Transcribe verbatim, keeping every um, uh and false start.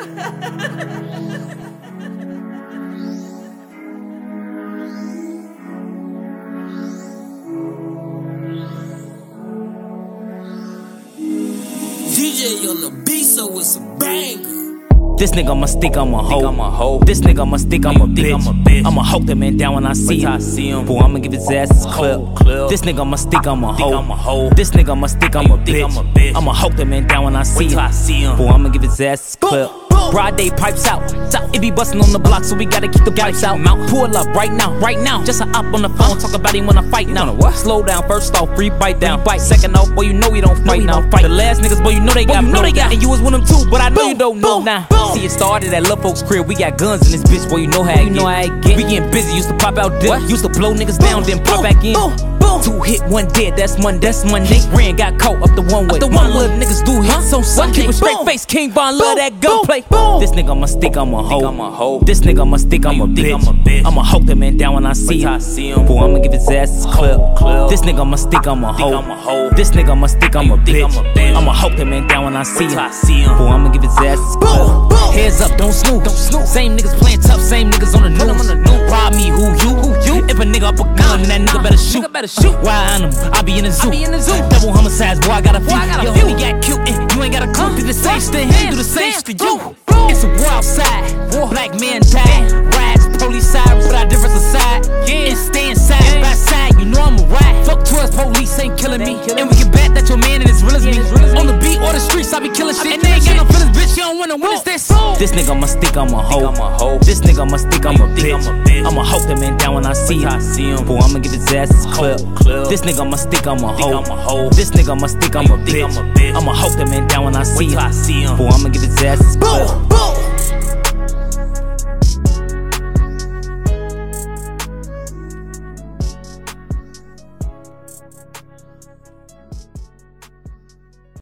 D J on the beat, so it's a banger. This nigga must think I'm a hoe. This nigga must think I'm a bitch. I'ma hope that man down when I see him. Boy, I'ma give his ass his clip. This nigga must think I'm a hoe. This nigga must think I'm a bitch. I'ma hope that man down when I see him. Boy, I'ma give his ass his clip. Broad day pipes out. It be bustin' on the block, so we gotta keep the pipes out. Pull up right now, right now. Just a up on the phone, talk about him when I fight now. Slow down, first off, free bite down. Bite second off, boy, you know we don't fight now. Fight the last niggas, boy, you know they got, know they got. And you was one of them too, but I know you don't know now. See, it started at Lil' Folks' crib. We got guns in this bitch, boy, you know how it get. We getting busy, used to pop out dip. Used to blow niggas down, then pop back in. Two hit, one dead, that's Monday, that's Monday. Ran, got caught up the one way. The one little niggas do hits on Sunday. Keep a straight face, King Von love that gunplay. This nigga must think I'm a hoe. This nigga must think I'm a bitch. I'ma hope that man down when I see him. Boy, I'ma give his ass his clip. This nigga must think I'm a hoe. This nigga must think I'm a bitch. I'ma hope that man down when I see him. Boy, I'ma give his ass his clip. Heads up, don't snoop. Same niggas playing tough, same niggas on the news. Rob me, who you? If a nigga up a gun, that nigga better shoot. Why on him? I be in the zoo. Double homicides, boy, I got a few. Yo, we got cute, and you ain't got a clue. Do the same thing, he do the same shit to you. It's a war outside, black men die. Riots, police sirens, but our difference aside. And stay inside, by side, you know I'm a ride. Fuck twelve, police ain't killing me. And we can bet that your man and his real as me. On the beat or the streets, I be killing shit. And they ain't got no feelings, bitch, you don't wanna witness this. This nigga must think I'm a hoe. This nigga must think I'm a bitch. I'ma hope that man down when I see him. Boy, I'ma give his ass his clip. This nigga must think I'm a hoe. This nigga must think I'm a bitch. I'ma hope that man down when I see him. Boy, I'ma give his ass his clip.